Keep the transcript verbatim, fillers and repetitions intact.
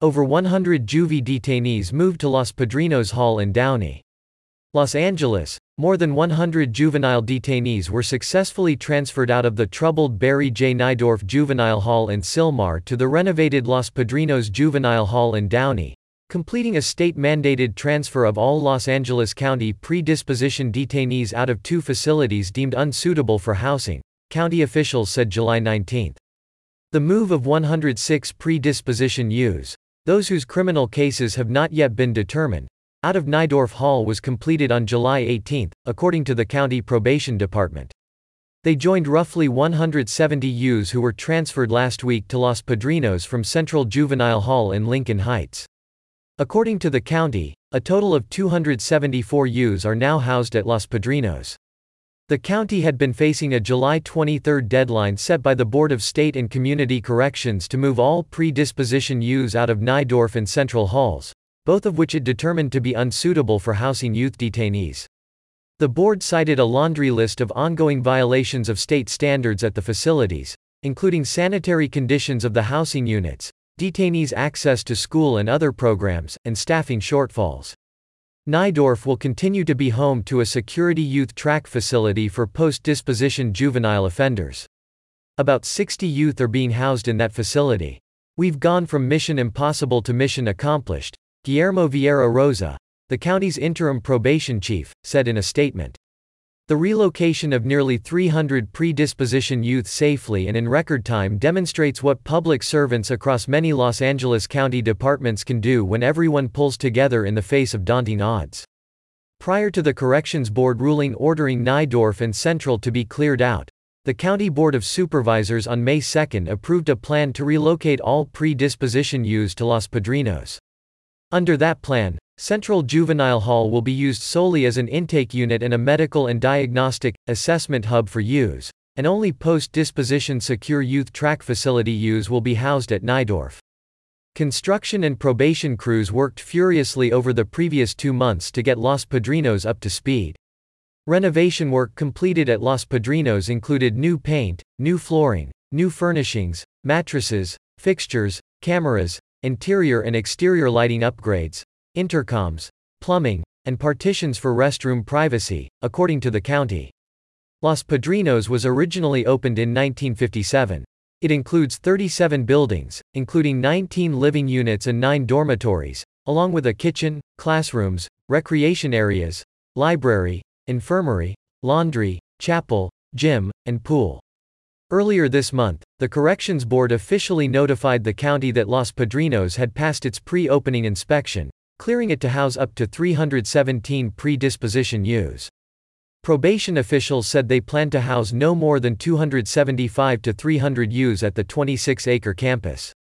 Over one hundred juvie detainees moved to Los Padrinos Hall in Downey. Los Angeles, more than one hundred juvenile detainees were successfully transferred out of the troubled Barry J. Nydorf Juvenile Hall in Sylmar to the renovated Los Padrinos Juvenile Hall in Downey, completing a state-mandated transfer of all Los Angeles County pre-disposition detainees out of two facilities deemed unsuitable for housing, county officials said July nineteenth. The move of one hundred six pre-disposition youths, those whose criminal cases have not yet been determined, out of Nydorf Hall was completed on July eighteenth, according to the county probation department. They joined roughly one hundred seventy youths who were transferred last week to Los Padrinos from Central Juvenile Hall in Lincoln Heights. According to the county, a total of two hundred seventy-four youths are now housed at Los Padrinos. The county had been facing a July twenty-third deadline set by the Board of State and Community Corrections to move all pre-disposition youths out of Nydorf and Central Halls, both of which it determined to be unsuitable for housing youth detainees. The board cited a laundry list of ongoing violations of state standards at the facilities, including sanitary conditions of the housing units, detainees' access to school and other programs, and staffing shortfalls. Nydorf will continue to be home to a security youth track facility for post-disposition juvenile offenders. About sixty youth are being housed in that facility. We've gone from mission impossible to mission accomplished, Guillermo Vieira Rosa, the county's interim probation chief, said in a statement. The relocation of nearly three hundred pre-disposition youth safely and in record time demonstrates what public servants across many Los Angeles County departments can do when everyone pulls together in the face of daunting odds. Prior to the Corrections Board ruling ordering Nydorf and Central to be cleared out, the County Board of Supervisors on May second approved a plan to relocate all pre-disposition youths to Los Padrinos. Under that plan, Central Juvenile Hall will be used solely as an intake unit and a medical and diagnostic, assessment hub for youths, and only post-disposition secure youth track facility youths will be housed at Nydorf. Construction and probation crews worked furiously over the previous two months to get Los Padrinos up to speed. Renovation work completed at Los Padrinos included new paint, new flooring, new furnishings, mattresses, fixtures, cameras, interior and exterior lighting upgrades, intercoms, plumbing, and partitions for restroom privacy, according to the county. Los Padrinos was originally opened in nineteen fifty-seven. It includes thirty-seven buildings, including nineteen living units and nine dormitories, along with a kitchen, classrooms, recreation areas, library, infirmary, laundry, chapel, gym, and pool. Earlier this month, the Corrections Board officially notified the county that Los Padrinos had passed its pre-opening inspection, clearing it to house up to three hundred seventeen pre-disposition youths. Probation officials said they plan to house no more than two hundred seventy-five to three hundred youths at the twenty-six acre campus.